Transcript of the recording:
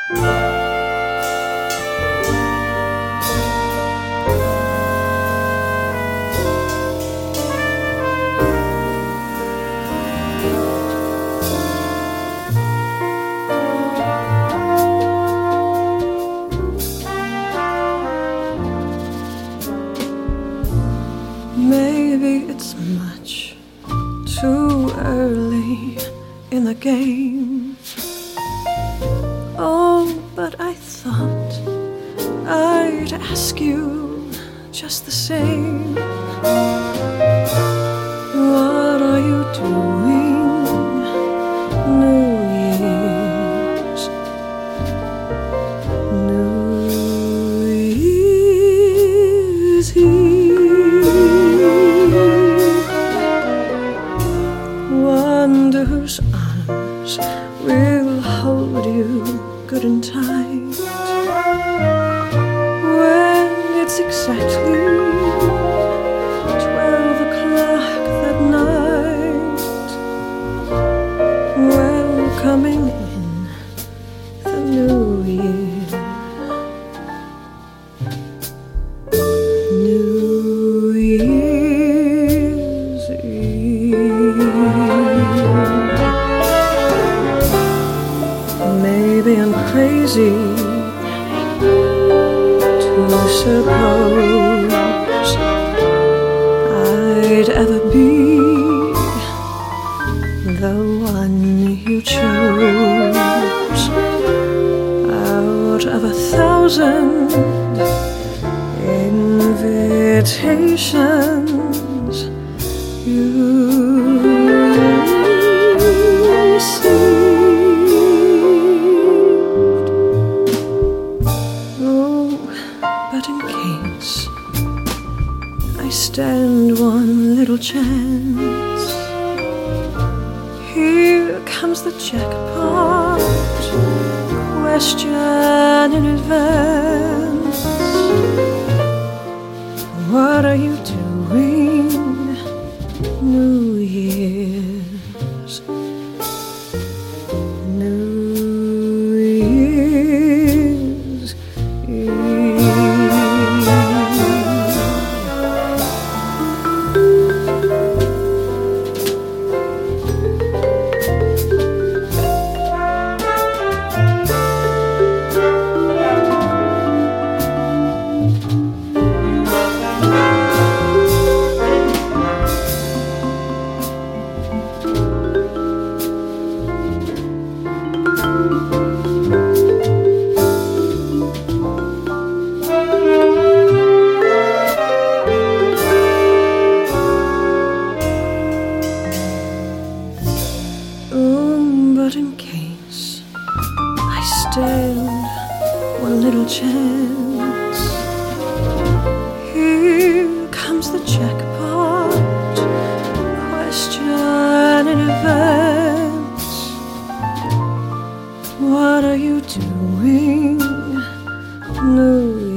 Maybe it's much too early in the game. Oh, but I thought I'd ask you just the same. What are you doing New Year's? New Year's Eve. Wonder whose arms will hold you good and tight when it's exactly 12 o'clock that night. Welcoming in the new year. New Year's Eve. Maybe I'm crazy to suppose I'd ever be the one you chose out of 1,000 invitations you received. Oh, but in case I stand one little chance, here comes the jackpot question in advance. What are you doing New Year's? New Year's Eve. But in case I stand one little chance, here comes the jackpot question in advance. What are you doing New Year's?